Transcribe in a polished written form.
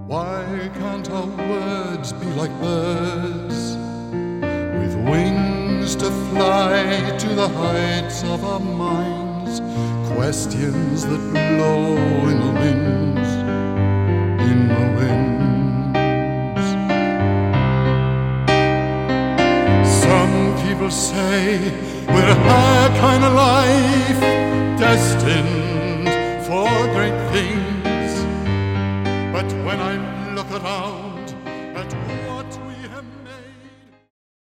Why can't our words be like birds, with wings to fly to the heights of our minds? Questions that blow in the winds, in the winds. Some people say we're a kind of life